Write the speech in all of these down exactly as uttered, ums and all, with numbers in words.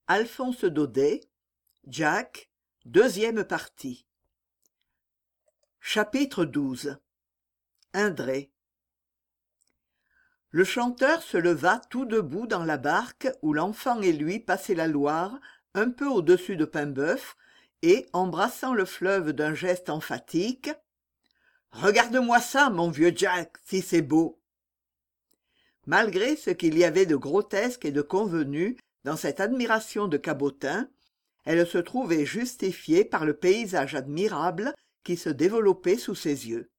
Alphonse Daudet, Jack, deuxième partie. Chapitre douze. Indré. Le chanteur se leva tout debout dans la barque où l'enfant et lui passaient la Loire, un peu au-dessus de Paimboeuf, et, embrassant le fleuve d'un geste emphatique, « Regarde-moi ça, mon vieux Jack, si c'est beau !» Malgré ce qu'il y avait de grotesque et de convenu dans cette admiration de cabotin, elle se trouvait justifiée par le paysage admirable qui se développait sous ses yeux.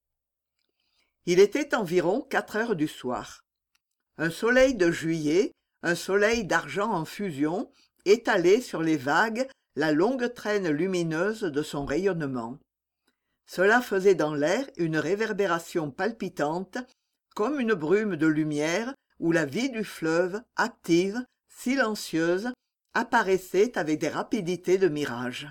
Il était environ quatre heures du soir. Un soleil de juillet, un soleil d'argent en fusion, étalait sur les vagues la longue traîne lumineuse de son rayonnement. Cela faisait dans l'air une réverbération palpitante, comme une brume de lumière où la vie du fleuve, active, silencieuse, apparaissait avec des rapidités de mirage.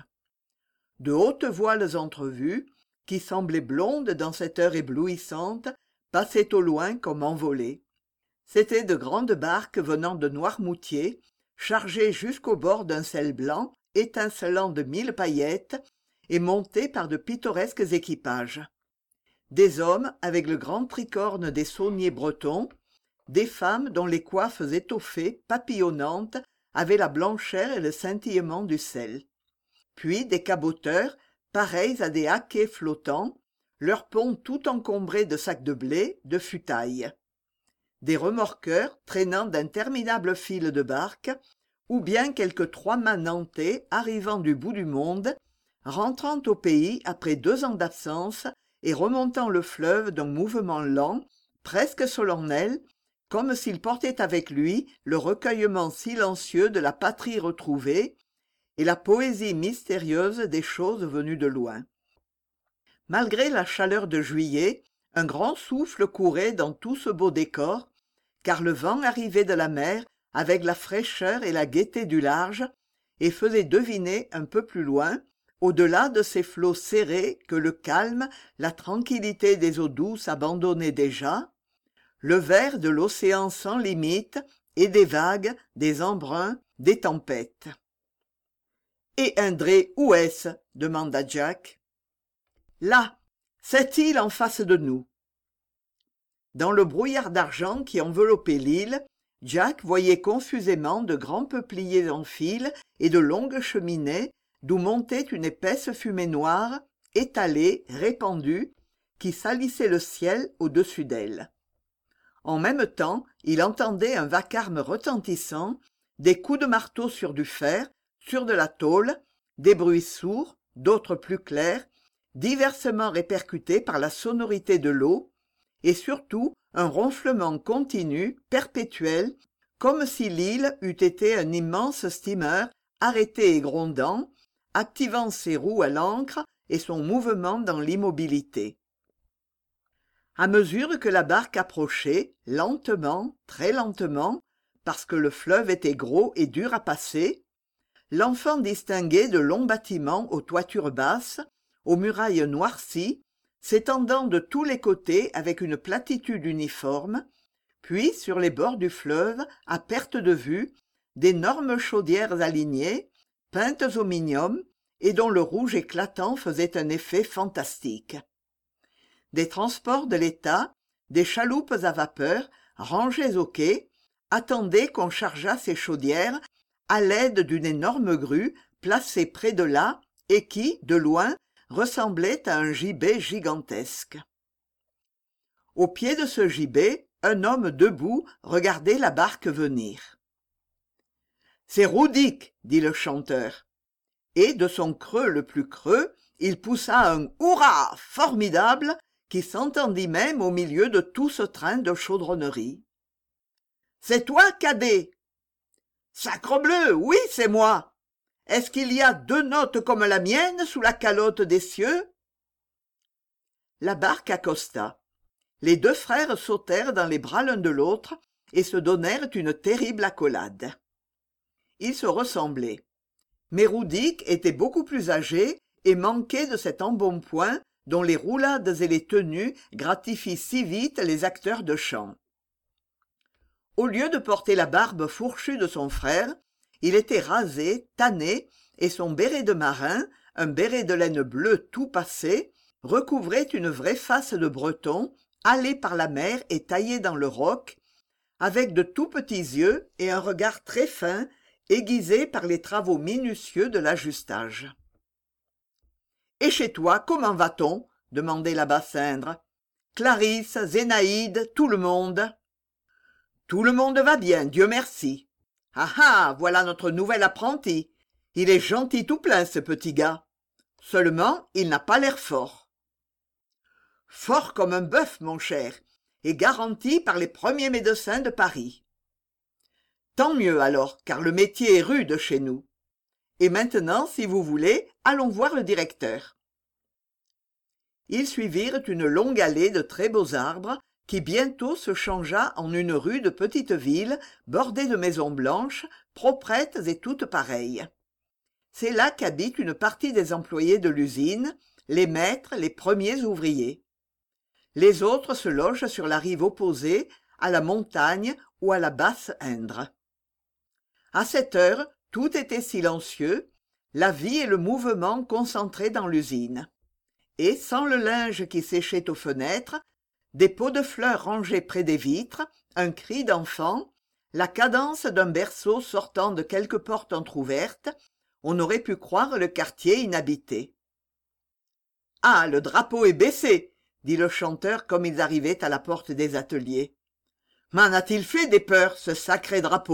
De hautes voiles entrevues, qui semblaient blondes dans cette heure éblouissante, passaient au loin comme envolées. C'étaient de grandes barques venant de Noirmoutier, chargées jusqu'au bord d'un sel blanc, étincelant de mille paillettes, et montées par de pittoresques équipages. Des hommes avec le grand tricorne des sauniers bretons, des femmes dont les coiffes étoffées, papillonnantes, avaient la blancheur et le scintillement du sel. Puis des caboteurs, pareils à des haquets flottants, leurs ponts tout encombrés de sacs de blé, de futailles. Des remorqueurs traînant d'interminables files de barques, ou bien quelques trois-mâts nantais arrivant du bout du monde, rentrant au pays après deux ans d'absence et remontant le fleuve d'un mouvement lent, presque solennel, comme s'il portait avec lui le recueillement silencieux de la patrie retrouvée et la poésie mystérieuse des choses venues de loin. Malgré la chaleur de juillet, un grand souffle courait dans tout ce beau décor, car le vent arrivait de la mer avec la fraîcheur et la gaieté du large, et faisait deviner un peu plus loin, au-delà de ces flots serrés que le calme, la tranquillité des eaux douces abandonnaient déjà, le vert de l'océan sans limite, et des vagues, des embruns, des tempêtes. « Et Indré, où est-ce » demanda Jack. « Là, cette île en face de nous. » Dans le brouillard d'argent qui enveloppait l'île, Jack voyait confusément de grands peupliers en file et de longues cheminées d'où montait une épaisse fumée noire, étalée, répandue, qui salissait le ciel au-dessus d'elle. En même temps, il entendait un vacarme retentissant, des coups de marteau sur du fer, sur de la tôle, des bruits sourds, d'autres plus clairs, diversement répercutés par la sonorité de l'eau, et surtout un ronflement continu, perpétuel, comme si l'île eût été un immense steamer arrêté et grondant, activant ses roues à l'ancre et son mouvement dans l'immobilité. À mesure que la barque approchait, lentement, très lentement, parce que le fleuve était gros et dur à passer, l'enfant distinguait de longs bâtiments aux toitures basses, aux murailles noircies, s'étendant de tous les côtés avec une platitude uniforme, puis sur les bords du fleuve, à perte de vue, d'énormes chaudières alignées, peintes au minium, et dont le rouge éclatant faisait un effet fantastique. Des transports de l'État, des chaloupes à vapeur, rangées au quai, attendaient qu'on chargeât ces chaudières à l'aide d'une énorme grue placée près de là et qui, de loin, ressemblait à un gibet gigantesque. Au pied de ce gibet, un homme debout regardait la barque venir. « C'est Roudic !» dit le chanteur. Et de son creux le plus creux, il poussa un « Hurrah !» formidable qui s'entendit même au milieu de tout ce train de chaudronnerie. « C'est toi, cadet ?»« Sacrebleu, oui, c'est moi. Est-ce qu'il y a deux notes comme la mienne sous la calotte des cieux ?» La barque accosta. Les deux frères sautèrent dans les bras l'un de l'autre et se donnèrent une terrible accolade. Ils se ressemblaient. Mais Roudic était beaucoup plus âgé et manquait de cet embonpoint dont les roulades et les tenues gratifient si vite les acteurs de chant. Au lieu de porter la barbe fourchue de son frère, Il était rasé, tanné, et son béret de marin, un béret de laine bleue tout passé, recouvrait une vraie face de breton, hâlé par la mer et taillé dans le roc, avec de tout petits yeux et un regard très fin, aiguisé par les travaux minutieux de l'ajustage. « Et chez toi, comment va-t-on » demandait la Bassindre. « Clarisse, Zénaïde, tout le monde ?»« Tout le monde va bien, Dieu merci. Ah ah, voilà notre nouvel apprenti. Il est gentil tout plein, ce petit gars. Seulement, il n'a pas l'air fort. »« Fort comme un bœuf, mon cher, et garanti par les premiers médecins de Paris. »« Tant mieux alors, car le métier est rude chez nous. Et maintenant, si vous voulez, allons voir le directeur. » Ils suivirent une longue allée de très beaux arbres qui bientôt se changea en une rue de petite ville bordée de maisons blanches, proprettes et toutes pareilles. C'est là qu'habite une partie des employés de l'usine, les maîtres, les premiers ouvriers. Les autres se logent sur la rive opposée, à la montagne ou à la Basse-Indre. À cette heure, tout était silencieux, la vie et le mouvement concentrés dans l'usine. Et sans le linge qui séchait aux fenêtres, des pots de fleurs rangés près des vitres, un cri d'enfant, la cadence d'un berceau sortant de quelque porte entr'ouverte, on aurait pu croire le quartier inhabité. « Ah, le drapeau est baissé !» dit le chanteur comme ils arrivaient à la porte des ateliers. « M'en a-t-il fait des peurs, ce sacré drapeau ?»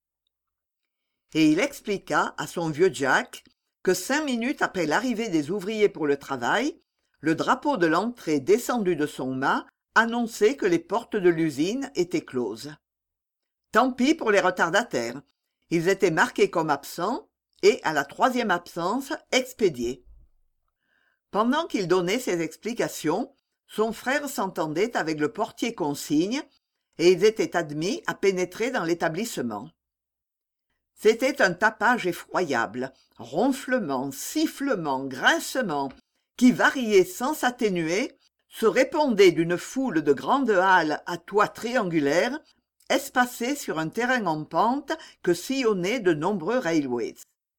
Et il expliqua à son vieux Jack que cinq minutes après l'arrivée des ouvriers pour le travail, le drapeau de l'entrée descendu de son mât annonçait que les portes de l'usine étaient closes. Tant pis pour les retardataires, ils étaient marqués comme absents et, à la troisième absence, expédiés. Pendant qu'il donnait ses explications, son frère s'entendait avec le portier consigne et ils étaient admis à pénétrer dans l'établissement. C'était un tapage effroyable, ronflements, sifflements, grincements, qui variaient sans s'atténuer, se répondaient d'une foule de grandes halles à toit triangulaire, espacées sur un terrain en pente que sillonnaient de nombreux railways.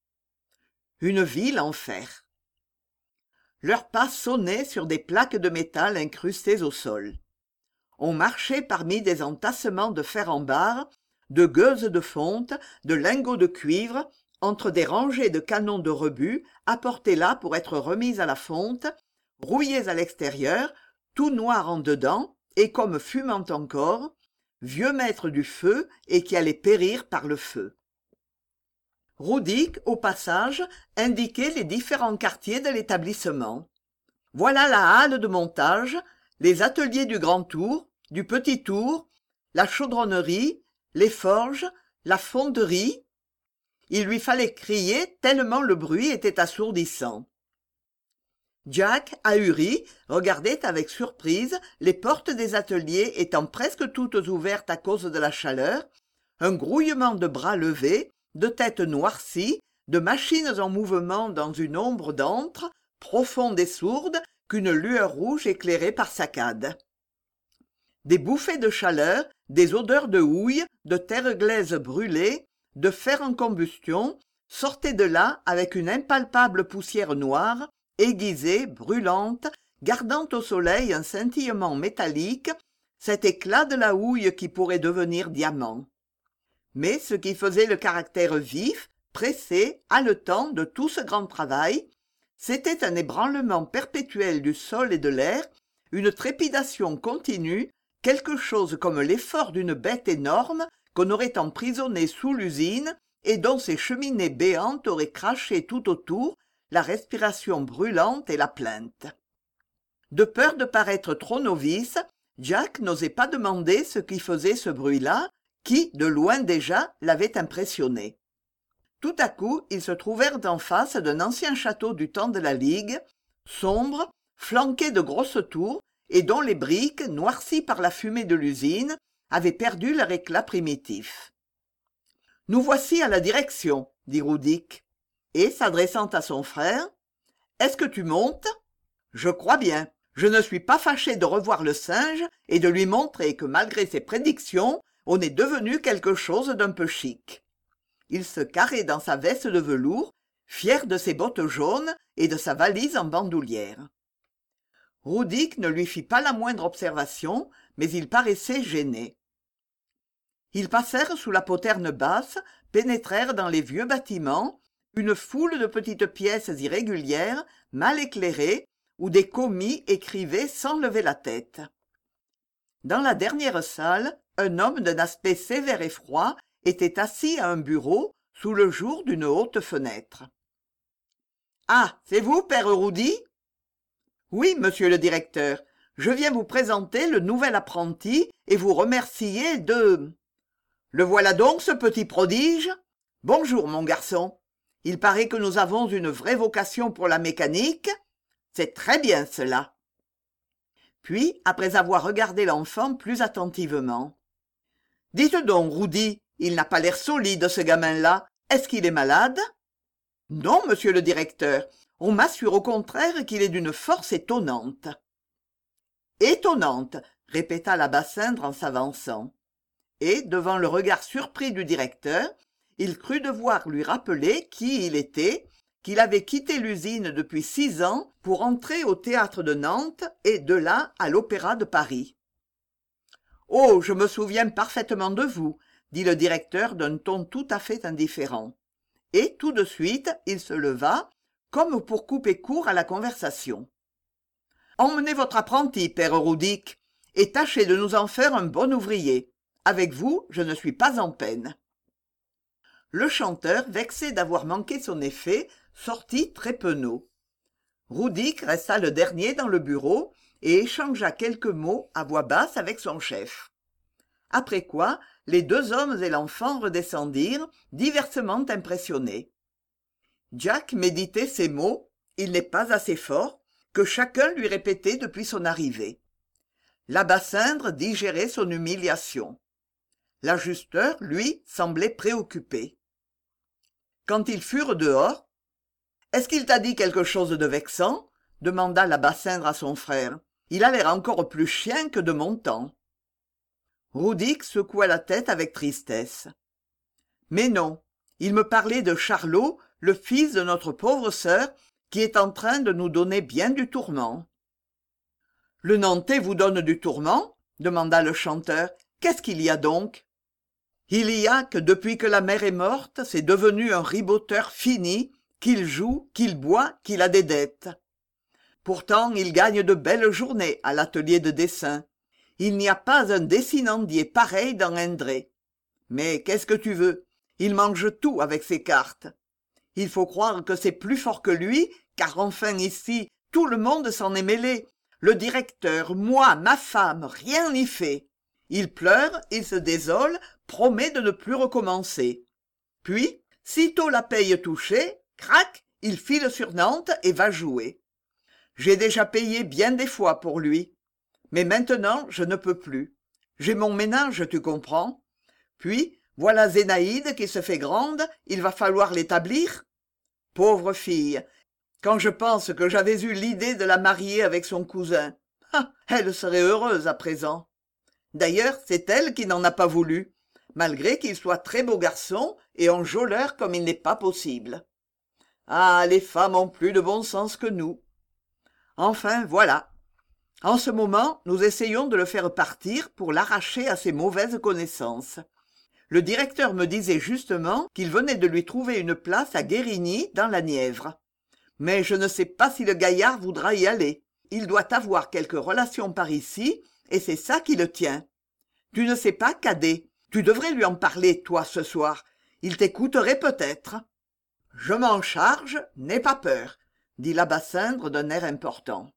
Une ville en fer. Leurs pas sonnaient sur des plaques de métal incrustées au sol. On marchait parmi des entassements de fer en barre, de gueuses de fonte, de lingots de cuivre, entre des rangées de canons de rebut apportés là pour être remis à la fonte, rouillés à l'extérieur, tout noirs en dedans et comme fumant encore, vieux maîtres du feu et qui allaient périr par le feu. Roudic, au passage, indiquait les différents quartiers de l'établissement. Voilà la halle de montage, les ateliers du Grand Tour, du Petit Tour, la chaudronnerie, les forges, la fonderie. Il lui fallait crier tellement le bruit était assourdissant. Jack, ahuri, regardait avec surprise les portes des ateliers étant presque toutes ouvertes à cause de la chaleur, un grouillement de bras levés, de têtes noircies, de machines en mouvement dans une ombre d'antre, profonde et sourde, qu'une lueur rouge éclairait par saccades. Des bouffées de chaleur, des odeurs de houille, de terre glaise brûlée, de fer en combustion, sortaient de là avec une impalpable poussière noire, aiguisée, brûlante, gardant au soleil un scintillement métallique, cet éclat de la houille qui pourrait devenir diamant. Mais ce qui faisait le caractère vif, pressé, haletant de tout ce grand travail, c'était un ébranlement perpétuel du sol et de l'air, une trépidation continue, quelque chose comme l'effort d'une bête énorme qu'on aurait emprisonnée sous l'usine et dont ces cheminées béantes auraient craché tout autour la respiration brûlante et la plainte. De peur de paraître trop novice, Jack n'osait pas demander ce qui faisait ce bruit-là, qui, de loin déjà, l'avait impressionné. Tout à coup, ils se trouvèrent en face d'un ancien château du temps de la Ligue, sombre, flanqué de grosses tours, et dont les briques, noircies par la fumée de l'usine, avaient perdu leur éclat primitif. « Nous voici à la direction, » dit Roudic, et, s'adressant à son frère, « Est-ce que tu montes ? Je crois bien. Je ne suis pas fâché de revoir le singe et de lui montrer que malgré ses prédictions, on est devenu quelque chose d'un peu chic. il se carrait dans sa veste de velours, fier de ses bottes jaunes et de sa valise en bandoulière. Roudic ne lui fit pas la moindre observation, mais il paraissait gêné. Ils passèrent sous la poterne basse, pénétrèrent dans les vieux bâtiments, une foule de petites pièces irrégulières, mal éclairées, où des commis écrivaient sans lever la tête. Dans la dernière salle, un homme d'un aspect sévère et froid était assis à un bureau, sous le jour d'une haute fenêtre. « Ah, c'est vous, père Roudy ?»« Oui, monsieur le directeur, je viens vous présenter le nouvel apprenti et vous remercier de... »« Le voilà donc, ce petit prodige ? Bonjour, mon garçon. Il paraît que nous avons une vraie vocation pour la mécanique. C'est très bien cela. » Puis, après avoir regardé l'enfant plus attentivement. « Dites donc, Roudy, il n'a pas l'air solide, ce gamin-là. Est-ce qu'il est malade ? » ?»« Non, monsieur le directeur. On m'assure au contraire qu'il est d'une force étonnante. »« Étonnante, » répéta la Bassindre en s'avançant. Et, devant le regard surpris du directeur, il crut devoir lui rappeler qui il était, qu'il avait quitté l'usine depuis six ans pour entrer au théâtre de Nantes et de là à l'Opéra de Paris. « Oh, je me souviens parfaitement de vous, » dit le directeur d'un ton tout à fait indifférent. Et tout de suite, il se leva, comme pour couper court à la conversation. « Emmenez votre apprenti, père Roudic, et tâchez de nous en faire un bon ouvrier. Avec vous, je ne suis pas en peine. » Le chanteur, vexé d'avoir manqué son effet, sortit très penaud. Roudic resta le dernier dans le bureau et échangea quelques mots à voix basse avec son chef. Après quoi, les deux hommes et l'enfant redescendirent, diversement impressionnés. Jack méditait ces mots, il n'est pas assez fort, que chacun lui répétait depuis son arrivée. La Bassindre digérait son humiliation. L'ajusteur, lui, semblait préoccupé. Quand ils furent dehors, « Est-ce qu'il t'a dit quelque chose de vexant ?» demanda la Bassindre à son frère. « Il a l'air encore plus chien que de mon temps. » Roudic secoua la tête avec tristesse. « Mais non, il me parlait de Charlot, le fils de notre pauvre sœur, qui est en train de nous donner bien du tourment. »« Le Nantais vous donne du tourment ?» demanda le chanteur. « Qu'est-ce qu'il y a donc ?»« Il y a que depuis que la mère est morte, c'est devenu un riboteur fini, qu'il joue, qu'il boit, qu'il a des dettes. Pourtant, il gagne de belles journées à l'atelier de dessin. Il n'y a pas un dessinandier pareil dans Indré. Mais qu'est-ce que tu veux ? Il mange tout avec ses cartes. Il faut croire que c'est plus fort que lui, car enfin ici, tout le monde s'en est mêlé. Le directeur, moi, ma femme, rien n'y fait. Il pleure, il se désole, promet de ne plus recommencer. Puis, sitôt la paye touchée, crac, il file sur Nantes et va jouer. J'ai déjà payé bien des fois pour lui. Mais maintenant, je ne peux plus. J'ai mon ménage, tu comprends. Puis, voilà Zénaïde qui se fait grande, il va falloir l'établir. Pauvre fille, quand je pense que j'avais eu l'idée de la marier avec son cousin, ah, elle serait heureuse à présent. D'ailleurs, c'est elle qui n'en a pas voulu, malgré qu'il soit très beau garçon et enjôleur comme il n'est pas possible. Ah, les femmes ont plus de bon sens que nous. Enfin, voilà. En ce moment, nous essayons de le faire partir pour l'arracher à ses mauvaises connaissances. Le directeur me disait justement qu'il venait de lui trouver une place à Guérigny, dans la Nièvre. Mais je ne sais pas si le gaillard voudra y aller. Il doit avoir quelques relations par ici, et c'est ça qui le tient. Tu ne sais pas, cadet, tu devrais lui en parler, toi, ce soir. Il t'écouterait peut-être. Je m'en charge, n'aie pas peur, dit la Bassindre d'un air important.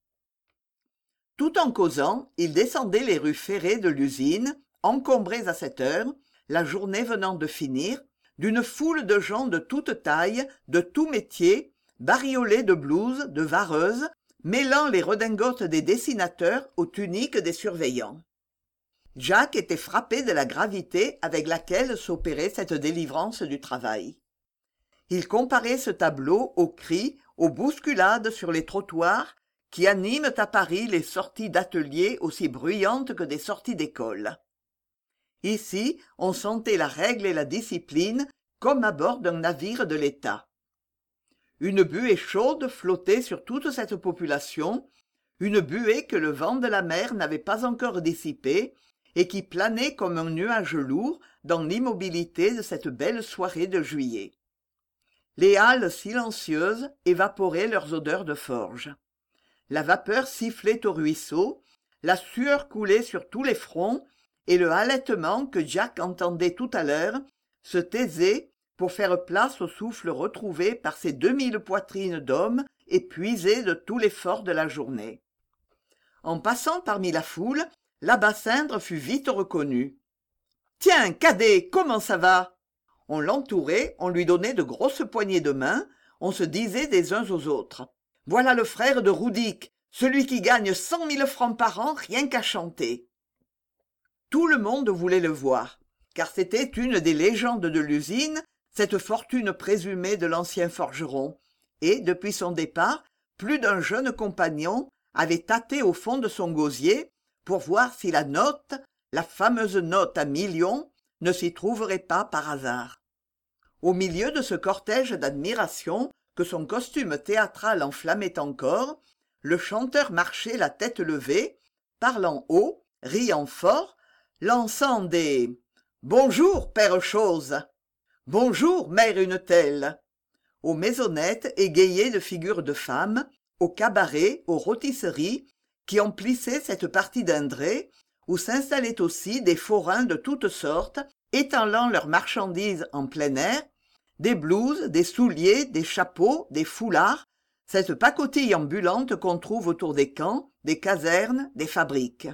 Tout en causant, ils descendaient les rues ferrées de l'usine, encombrées à cette heure, la journée venant de finir, d'une foule de gens de toute taille, de tout métier, bariolés de blouses, de vareuses, mêlant les redingotes des dessinateurs aux tuniques des surveillants. Jack était frappé de la gravité avec laquelle s'opérait cette délivrance du travail. Il comparait ce tableau aux cris, aux bousculades sur les trottoirs qui animent à Paris les sorties d'ateliers aussi bruyantes que des sorties d'école. Ici, on sentait la règle et la discipline comme à bord d'un navire de l'État. Une buée chaude flottait sur toute cette population, une buée que le vent de la mer n'avait pas encore dissipée et qui planait comme un nuage lourd dans l'immobilité de cette belle soirée de juillet. Les halles silencieuses évaporaient leurs odeurs de forge. La vapeur sifflait au ruisseau, la sueur coulait sur tous les fronts, et le halètement que Jack entendait tout à l'heure se taisait pour faire place au souffle retrouvé par ces deux mille poitrines d'hommes épuisés de tout l'effort de la journée. En passant parmi la foule, l'Abasindre fut vite reconnu. « Tiens, cadet, comment ça va ?» On l'entourait, on lui donnait de grosses poignées de main, on se disait des uns aux autres. « Voilà le frère de Roudic, celui qui gagne cent mille francs par an rien qu'à chanter. » Tout le monde voulait le voir, car c'était une des légendes de l'usine, cette fortune présumée de l'ancien forgeron, et, depuis son départ, plus d'un jeune compagnon avait tâté au fond de son gosier pour voir si la note, la fameuse note à millions, ne s'y trouverait pas par hasard. Au milieu de ce cortège d'admiration que son costume théâtral enflammait encore, le chanteur marchait la tête levée, parlant haut, riant fort, lançant des « Bonjour, père Chose !»« Bonjour, mère une telle !» aux maisonnettes égayées de figures de femmes, aux cabarets, aux rôtisseries, qui emplissaient cette partie d'Indré, où s'installaient aussi des forains de toutes sortes, étalant leurs marchandises en plein air, des blouses, des souliers, des chapeaux, des foulards, cette pacotille ambulante qu'on trouve autour des camps, des casernes, des fabriques.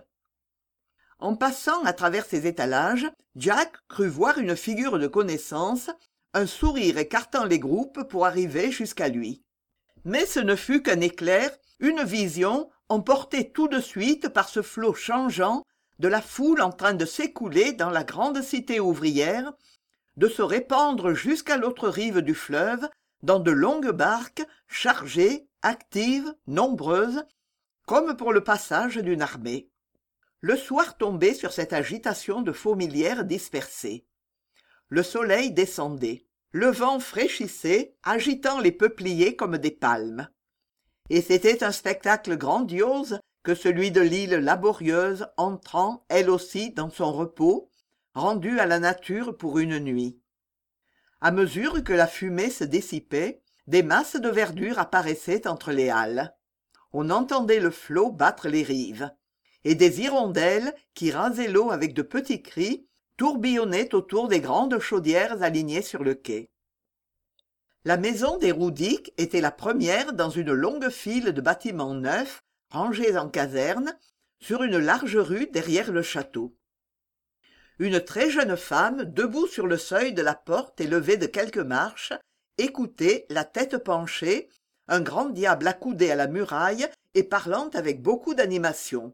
En passant à travers ces étalages, Jack crut voir une figure de connaissance, un sourire écartant les groupes pour arriver jusqu'à lui. Mais ce ne fut qu'un éclair, une vision, emportée tout de suite par ce flot changeant de la foule en train de s'écouler dans la grande cité ouvrière, de se répandre jusqu'à l'autre rive du fleuve, dans de longues barques, chargées, actives, nombreuses, comme pour le passage d'une armée. Le soir tombait sur cette agitation de fourmilières dispersées. Le soleil descendait, le vent fraîchissait, agitant les peupliers comme des palmes. Et c'était un spectacle grandiose que celui de l'île laborieuse entrant, elle aussi, dans son repos, rendue à la nature pour une nuit. À mesure que la fumée se dissipait, des masses de verdure apparaissaient entre les halles. On entendait le flot battre les rives, et des hirondelles, qui rasaient l'eau avec de petits cris, tourbillonnaient autour des grandes chaudières alignées sur le quai. La maison des Roudic était la première dans une longue file de bâtiments neufs, rangés en caserne, sur une large rue derrière le château. Une très jeune femme, debout sur le seuil de la porte élevée de quelques marches, écoutait, la tête penchée, un grand diable accoudé à la muraille et parlant avec beaucoup d'animation.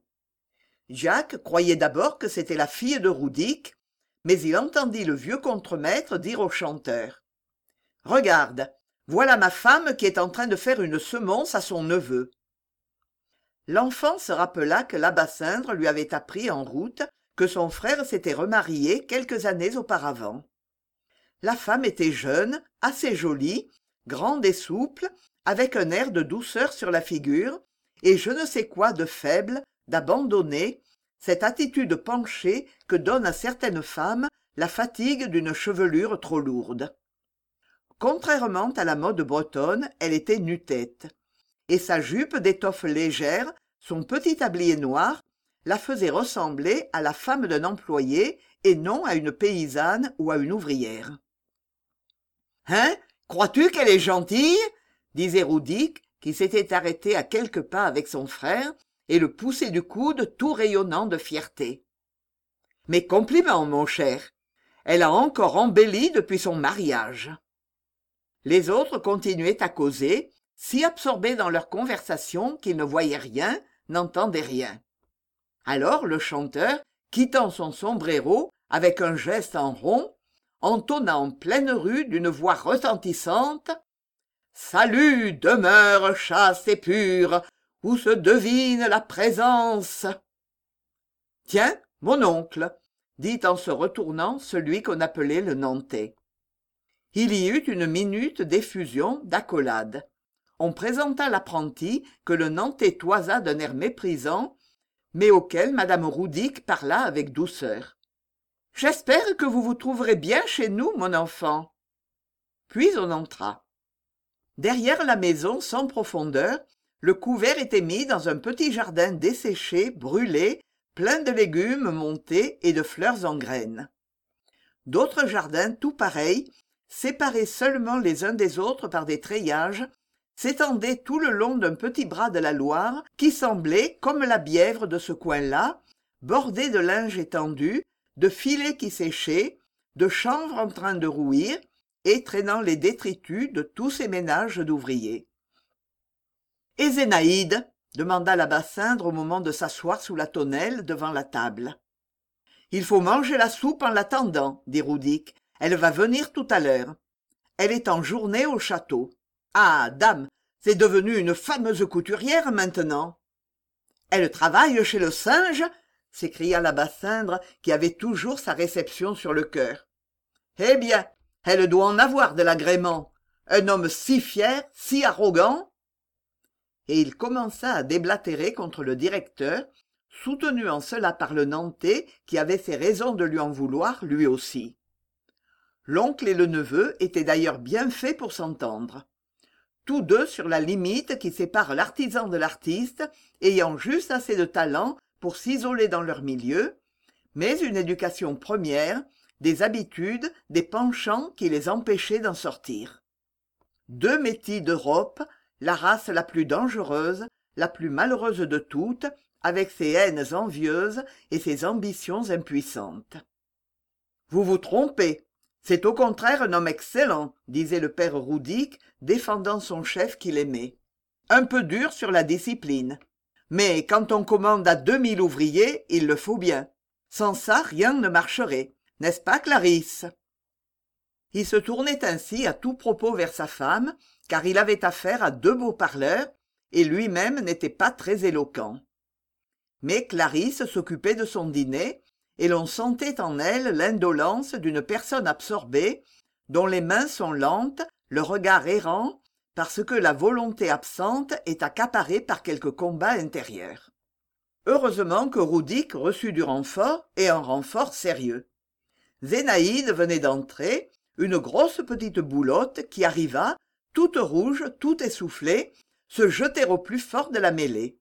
Jack croyait d'abord que c'était la fille de Roudic, mais il entendit le vieux contremaître dire au chanteur « Regarde, voilà ma femme qui est en train de faire une semonce à son neveu. » L'enfant se rappela que l'Abasindre lui avait appris en route que son frère s'était remarié quelques années auparavant. La femme était jeune, assez jolie, grande et souple, avec un air de douceur sur la figure, et je ne sais quoi de faible, d'abandonné, cette attitude penchée que donne à certaines femmes la fatigue d'une chevelure trop lourde. Contrairement à la mode bretonne, elle était nu-tête, et sa jupe d'étoffe légère, son petit tablier noir, la faisait ressembler à la femme d'un employé et non à une paysanne ou à une ouvrière. « Hein, crois-tu qu'elle est gentille ?» disait Roudic, qui s'était arrêté à quelques pas avec son frère, et le poussait du coude tout rayonnant de fierté. « Mes compliments, mon cher. Elle a encore embelli depuis son mariage. » Les autres continuaient à causer, si absorbés dans leur conversation qu'ils ne voyaient rien, n'entendaient rien. Alors le chanteur, quittant son sombrero avec un geste en rond, entonna en pleine rue d'une voix retentissante « Salut, demeure chaste et pure, où se devine la présence !» « Tiens, mon oncle, dit en se retournant celui qu'on appelait le Nantais. Il y eut une minute d'effusion, d'accolade. On présenta l'apprenti que le Nantais toisa d'un air méprisant, mais auquel madame Roudic parla avec douceur. « J'espère que vous vous trouverez bien chez nous, mon enfant. » Puis on entra. Derrière la maison sans profondeur, le couvert était mis dans un petit jardin desséché, brûlé, plein de légumes montés et de fleurs en graines. D'autres jardins tout pareils, séparés seulement les uns des autres par des treillages, s'étendaient tout le long d'un petit bras de la Loire qui semblait, comme la Bièvre de ce coin-là, bordé de linge étendu, de filets qui séchaient, de chanvre en train de rouir et traînant les détritus de tous ces ménages d'ouvriers. « Et Zénaïde ?» demanda la Bassindre au moment de s'asseoir sous la tonnelle devant la table. « Il faut manger la soupe en l'attendant, dit Roudic. Elle va venir tout à l'heure. Elle est en journée au château. Ah, dame, c'est devenu une fameuse couturière maintenant. Elle travaille chez le singe, s'écria la Bassindre, qui avait toujours sa réception sur le cœur. Eh bien, elle doit en avoir de l'agrément. Un homme si fier, si arrogant. Et il commença à déblatérer contre le directeur, soutenu en cela par le Nantais qui avait ses raisons de lui en vouloir lui aussi. L'oncle et le neveu étaient d'ailleurs bien faits pour s'entendre. Tous deux sur la limite qui sépare l'artisan de l'artiste, ayant juste assez de talent pour s'isoler dans leur milieu, mais une éducation première, des habitudes, des penchants qui les empêchaient d'en sortir. Deux métis d'Europe, la race la plus dangereuse, la plus malheureuse de toutes, avec ses haines envieuses et ses ambitions impuissantes. « Vous vous trompez. C'est au contraire un homme excellent, disait le père Roudic, défendant son chef qu'il aimait. Un peu dur sur la discipline. Mais quand on commande à deux mille ouvriers, il le faut bien. Sans ça, rien ne marcherait. N'est-ce pas, Clarisse ?» Il se tournait ainsi à tout propos vers sa femme, car il avait affaire à deux beaux parleurs, et lui-même n'était pas très éloquent. Mais Clarisse s'occupait de son dîner, et l'on sentait en elle l'indolence d'une personne absorbée, dont les mains sont lentes, le regard errant, parce que la volonté absente est accaparée par quelque combat intérieur. Heureusement que Roudic reçut du renfort, et un renfort sérieux. Zénaïde venait d'entrer, une grosse petite boulotte qui arriva, toute rouge, toute essoufflée, se jeter au plus fort de la mêlée.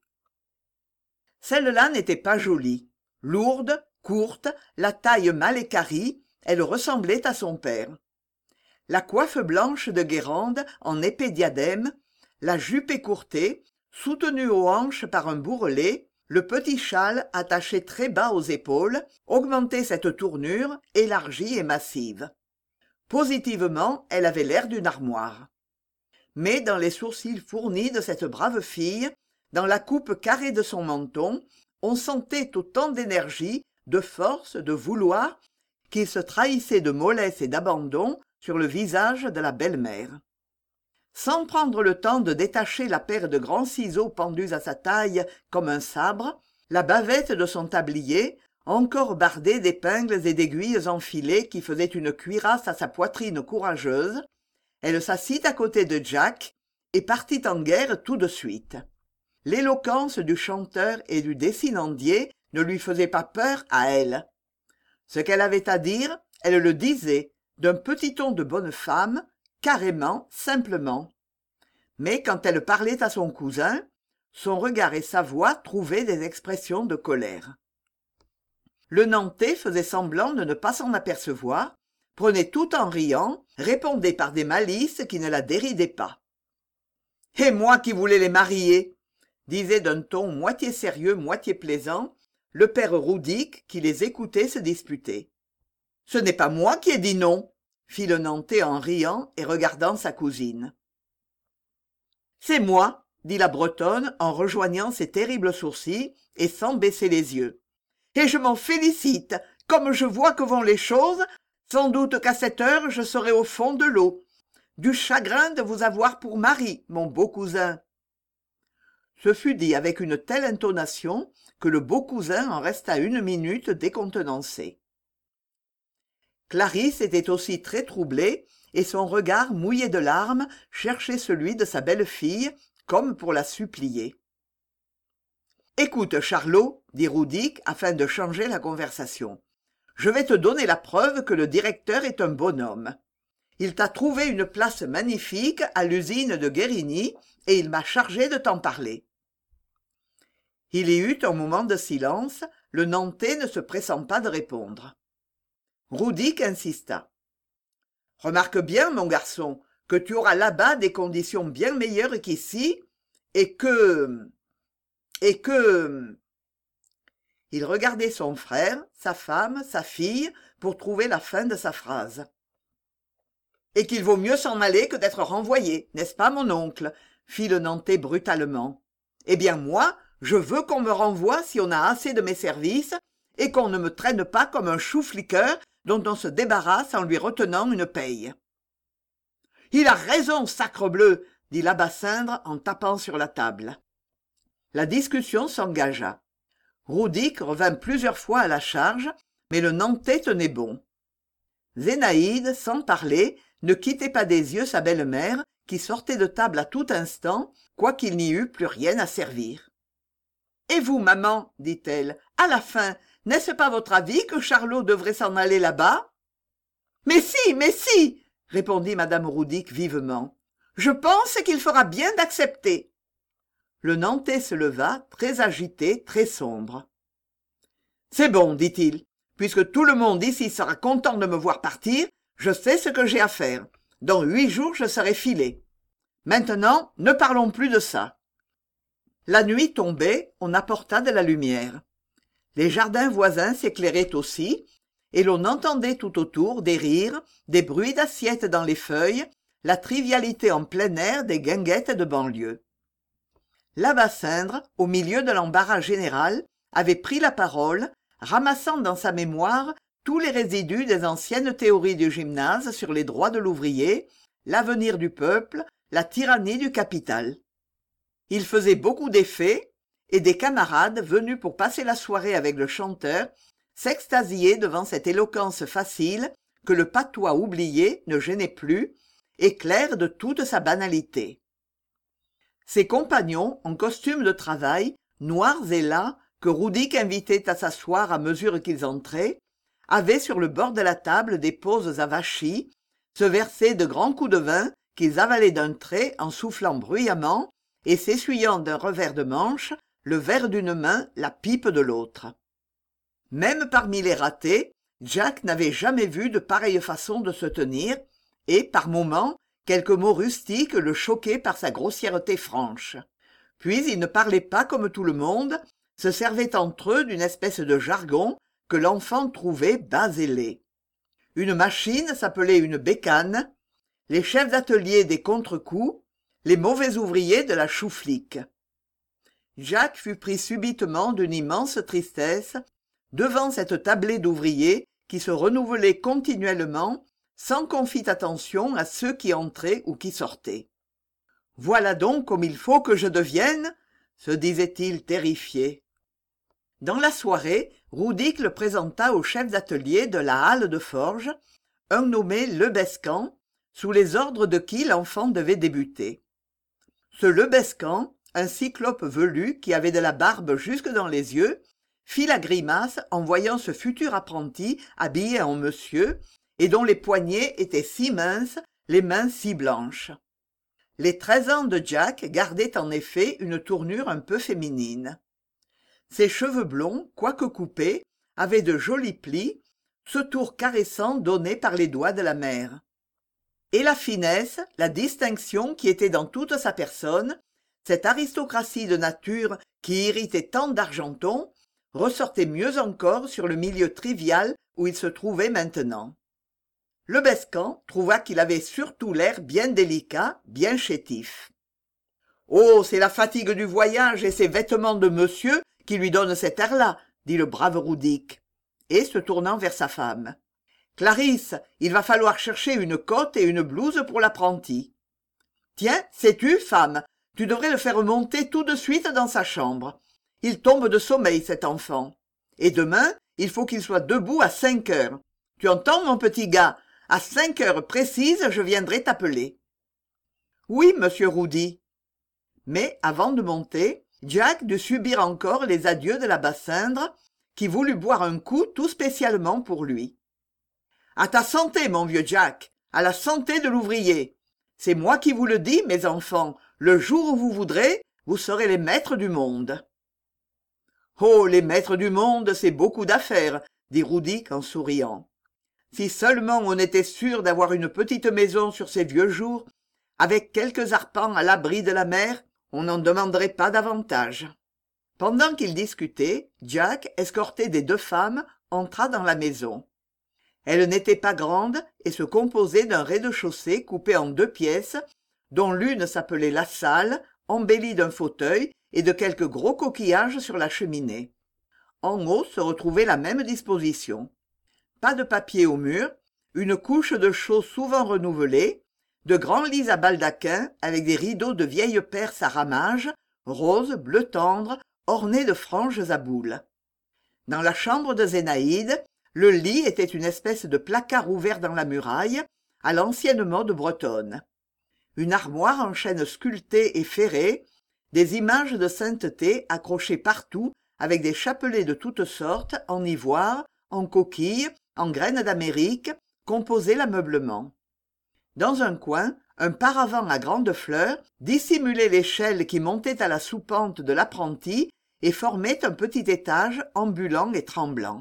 Celle-là n'était pas jolie. Lourde, courte, la taille mal équarrie, elle ressemblait à son père. La coiffe blanche de Guérande en épais diadème, la jupe écourtée, soutenue aux hanches par un bourrelet, le petit châle attaché très bas aux épaules, augmentait cette tournure élargie et massive. Positivement, elle avait l'air d'une armoire. Mais dans les sourcils fournis de cette brave fille, dans la coupe carrée de son menton, on sentait autant d'énergie, de force, de vouloir, qu'il se trahissait de mollesse et d'abandon sur le visage de la belle-mère. Sans prendre le temps de détacher la paire de grands ciseaux pendus à sa taille comme un sabre, la bavette de son tablier, encore bardée d'épingles et d'aiguilles enfilées qui faisaient une cuirasse à sa poitrine courageuse, elle s'assit à côté de Jack et partit en guerre tout de suite. L'éloquence du chanteur et du dessinandier ne lui faisait pas peur à elle. Ce qu'elle avait à dire, elle le disait, d'un petit ton de bonne femme, carrément, simplement. Mais quand elle parlait à son cousin, son regard et sa voix trouvaient des expressions de colère. Le Nantais faisait semblant de ne pas s'en apercevoir, prenait tout en riant, répondait par des malices qui ne la déridaient pas. « Et moi qui voulais les marier !» disait d'un ton moitié sérieux, moitié plaisant, le père Roudic qui les écoutait se disputer. « Ce n'est pas moi qui ai dit non !» fit le Nantais en riant et regardant sa cousine. « C'est moi !» dit la Bretonne en rejoignant ses terribles sourcils et sans baisser les yeux. « Et je m'en félicite. Comme je vois que vont les choses, sans doute qu'à cette heure je serai au fond de l'eau. Du chagrin de vous avoir pour mari, mon beau cousin. » Ce fut dit avec une telle intonation que le beau cousin en resta une minute décontenancé. Clarisse était aussi très troublée et son regard mouillé de larmes cherchait celui de sa belle-fille, comme pour la supplier. « Écoute, Charlot, dit Roudic, afin de changer la conversation. Je vais te donner la preuve que le directeur est un bonhomme. Il t'a trouvé une place magnifique à l'usine de Guérigny et il m'a chargé de t'en parler. » Il y eut un moment de silence, le Nantais ne se pressant pas de répondre. Roudic insista. « Remarque bien, mon garçon, que tu auras là-bas des conditions bien meilleures qu'ici, et que... et que... » Il regardait son frère, sa femme, sa fille, pour trouver la fin de sa phrase. « Et qu'il vaut mieux s'en aller que d'être renvoyé, n'est-ce pas, mon oncle ?» fit le Nantais brutalement. « Eh bien, moi, je veux qu'on me renvoie si on a assez de mes services et qu'on ne me traîne pas comme un chou-fliqueur dont on se débarrasse en lui retenant une paye. »« Il a raison, sacrebleu !» dit l'Abasindre en tapant sur la table. La discussion s'engagea. Roudic revint plusieurs fois à la charge, mais le Nantais tenait bon. Zénaïde, sans parler, ne quittait pas des yeux sa belle-mère, qui sortait de table à tout instant, quoiqu'il n'y eût plus rien à servir. « Et vous, maman, dit-elle, à la fin, n'est-ce pas votre avis que Charlot devrait s'en aller là-bas ?»« Mais si, mais si !» répondit madame Roudic vivement. « Je pense qu'il fera bien d'accepter. » Le Nantais se leva, très agité, très sombre. « C'est bon, dit-il, puisque tout le monde ici sera content de me voir partir, je sais ce que j'ai à faire. Dans huit jours, je serai filé. Maintenant, ne parlons plus de ça. » La nuit tombait, on apporta de la lumière. Les jardins voisins s'éclairaient aussi, et l'on entendait tout autour des rires, des bruits d'assiettes dans les feuilles, la trivialité en plein air des guinguettes de banlieue. L'Abasindre, au milieu de l'embarras général, avait pris la parole, ramassant dans sa mémoire tous les résidus des anciennes théories du gymnase sur les droits de l'ouvrier, l'avenir du peuple, la tyrannie du capital. Il faisait beaucoup d'effet, et des camarades venus pour passer la soirée avec le chanteur s'extasiaient devant cette éloquence facile que le patois oublié ne gênait plus, et claire de toute sa banalité. Ses compagnons, en costume de travail, noirs et las, que Roudic invitait à s'asseoir à mesure qu'ils entraient, avaient sur le bord de la table des poses avachis, se versaient de grands coups de vin qu'ils avalaient d'un trait en soufflant bruyamment et s'essuyant d'un revers de manche, le verre d'une main, la pipe de l'autre. Même parmi les ratés, Jack n'avait jamais vu de pareille façon de se tenir, et, par moments, quelques mots rustiques le choquaient par sa grossièreté franche. Puis ils ne parlaient pas comme tout le monde, se servaient entre eux d'une espèce de jargon que l'enfant trouvait bas et laid. Une machine s'appelait une bécane, les chefs d'atelier des contre-coups, les mauvais ouvriers de la chouflique. Jacques fut pris subitement d'une immense tristesse devant cette tablée d'ouvriers qui se renouvelait continuellement sans qu'on fît attention à ceux qui entraient ou qui sortaient. « Voilà donc comme il faut que je devienne !» se disait-il terrifié. Dans la soirée, Roudic le présenta au chef d'atelier de la halle de forge, un nommé Lebescan, sous les ordres de qui l'enfant devait débuter. Ce Lebescan, un cyclope velu qui avait de la barbe jusque dans les yeux, fit la grimace en voyant ce futur apprenti habillé en monsieur et dont les poignets étaient si minces, les mains si blanches. Les treize ans de Jack gardaient en effet une tournure un peu féminine. Ses cheveux blonds, quoique coupés, avaient de jolis plis, ce tour caressant donné par les doigts de la mère. Et la finesse, la distinction qui était dans toute sa personne, cette aristocratie de nature qui irritait tant d'Argentons, ressortait mieux encore sur le milieu trivial où il se trouvait maintenant. Lebescan trouva qu'il avait surtout l'air bien délicat, bien chétif. « Oh, c'est la fatigue du voyage et ses vêtements de monsieur qui lui donnent cet air-là, » dit le brave Roudic, et se tournant vers sa femme. « Clarisse, il va falloir chercher une cotte et une blouse pour l'apprenti. Tiens, sais-tu, femme, tu devrais le faire monter tout de suite dans sa chambre. Il tombe de sommeil, cet enfant. Et demain, il faut qu'il soit debout à cinq heures. Tu entends, mon petit gars? À cinq heures précises, je viendrai t'appeler. »« Oui, monsieur Roudy. » Mais avant de monter, Jack dut subir encore les adieux de la Bassindre, qui voulut boire un coup tout spécialement pour lui. « À ta santé, mon vieux Jack, à la santé de l'ouvrier. C'est moi qui vous le dis, mes enfants, le jour où vous voudrez, vous serez les maîtres du monde. »« Oh, les maîtres du monde, c'est beaucoup d'affaires, » dit Roudic en souriant. « Si seulement on était sûr d'avoir une petite maison sur ces vieux jours, avec quelques arpents à l'abri de la mer, on n'en demanderait pas davantage. » Pendant qu'ils discutaient, Jack, escorté des deux femmes, entra dans la maison. Elle n'était pas grande et se composait d'un rez-de-chaussée coupé en deux pièces, dont l'une s'appelait la salle, embellie d'un fauteuil et de quelques gros coquillages sur la cheminée. En haut se retrouvait la même disposition. Pas de papier au mur, une couche de chaux souvent renouvelée, de grands lits à baldaquin avec des rideaux de vieille perse à ramages, roses, bleu tendre, ornés de franges à boules. Dans la chambre de Zénaïde, le lit était une espèce de placard ouvert dans la muraille, à l'ancienne mode bretonne. Une armoire en chêne sculpté et ferré, des images de sainteté accrochées partout avec des chapelets de toutes sortes, en ivoire, en coquilles, en graines d'Amérique, composaient l'ameublement. Dans un coin, un paravent à grandes fleurs dissimulait l'échelle qui montait à la soupente de l'apprenti et formait un petit étage ambulant et tremblant.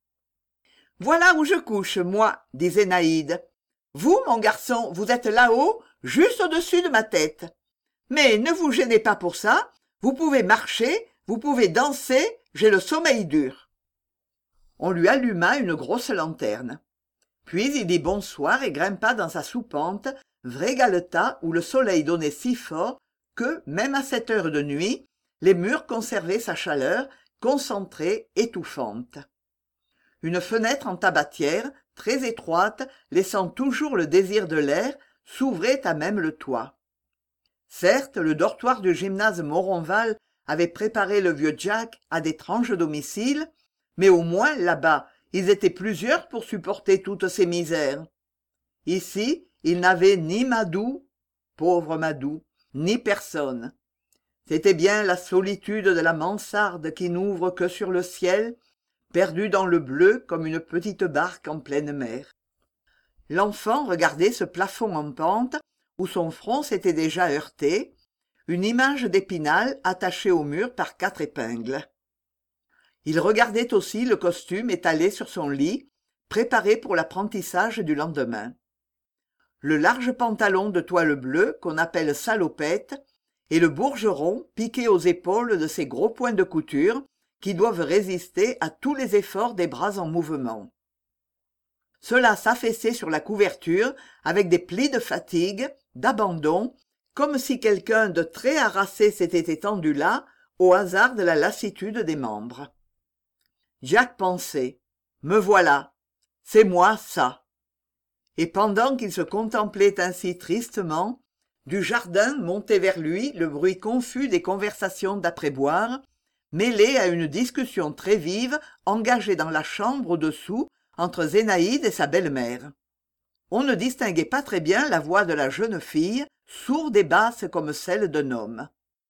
« Voilà où je couche, moi, » dit Zénaïde. « Vous, mon garçon, vous êtes là-haut, juste au-dessus de ma tête. Mais ne vous gênez pas pour ça, vous pouvez marcher, vous pouvez danser, j'ai le sommeil dur. » On lui alluma une grosse lanterne. Puis il dit bonsoir et grimpa dans sa soupente, vrai galetas où le soleil donnait si fort que, même à cette heure de nuit, les murs conservaient sa chaleur, concentrée, étouffante. Une fenêtre en tabatière, très étroite, laissant toujours le désir de l'air, s'ouvrait à même le toit. Certes, le dortoir du gymnase Moronval avait préparé le vieux Jack à d'étranges domiciles, mais au moins, là-bas, ils étaient plusieurs pour supporter toutes ces misères. Ici, il n'avait ni Madou, pauvre Madou, ni personne. C'était bien la solitude de la mansarde qui n'ouvre que sur le ciel, perdue dans le bleu comme une petite barque en pleine mer. L'enfant regardait ce plafond en pente, où son front s'était déjà heurté, une image d'Épinal attachée au mur par quatre épingles. Il regardait aussi le costume étalé sur son lit, préparé pour l'apprentissage du lendemain. Le large pantalon de toile bleue qu'on appelle salopette, et le bourgeron piqué aux épaules de ces gros points de couture qui doivent résister à tous les efforts des bras en mouvement. Cela s'affaissait sur la couverture avec des plis de fatigue, d'abandon, comme si quelqu'un de très harassé s'était étendu là, au hasard de la lassitude des membres. Jack pensait « Me voilà, c'est moi ça !» Et pendant qu'il se contemplait ainsi tristement, du jardin montait vers lui le bruit confus des conversations d'après-boire, mêlé à une discussion très vive engagée dans la chambre au-dessous entre Zénaïde et sa belle-mère. On ne distinguait pas très bien la voix de la jeune fille, sourde et basse comme celle d'un homme.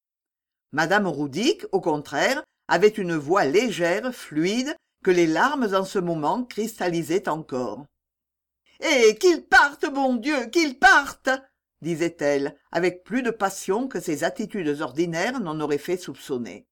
Madame Roudic, au contraire, avait une voix légère, fluide, que les larmes en ce moment cristallisaient encore. « Eh, qu'ils partent, bon Dieu, qu'ils partent !» disait-elle, avec plus de passion que ses attitudes ordinaires n'en auraient fait soupçonner.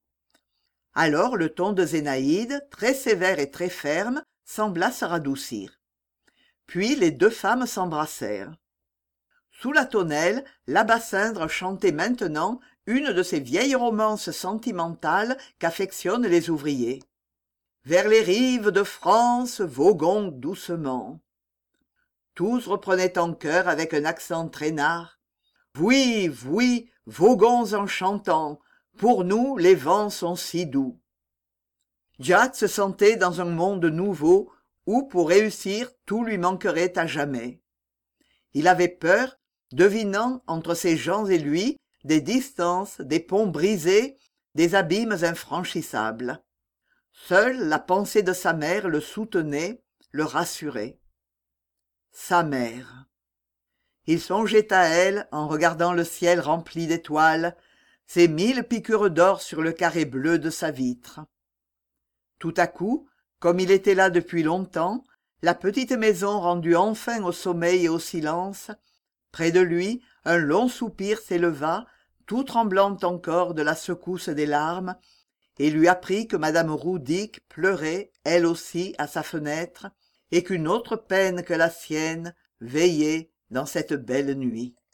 Alors le ton de Zénaïde, très sévère et très ferme, sembla se radoucir. Puis les deux femmes s'embrassèrent. Sous la tonnelle, l'Abassindre chantait maintenant une de ces vieilles romances sentimentales qu'affectionnent les ouvriers. « Vers les rives de France, voguons doucement. » Tous reprenaient en chœur avec un accent traînard. « Oui, oui, voguons en chantant, pour nous les vents sont si doux. » Jack se sentait dans un monde nouveau où, pour réussir, tout lui manquerait à jamais. Il avait peur, devinant, entre ces gens et lui, des distances, des ponts brisés, des abîmes infranchissables. Seule la pensée de sa mère le soutenait, le rassurait. sa mère. Il songeait à elle en regardant le ciel rempli d'étoiles, ses mille piqûres d'or sur le carré bleu de sa vitre. Tout à coup, comme il était là depuis longtemps, la petite maison rendue enfin au sommeil et au silence, près de lui un long soupir s'éleva, tout tremblant encore de la secousse des larmes, et lui apprit que madame roudic pleurait elle aussi à sa fenêtre, et qu'une autre peine que la sienne veillait dans cette belle nuit.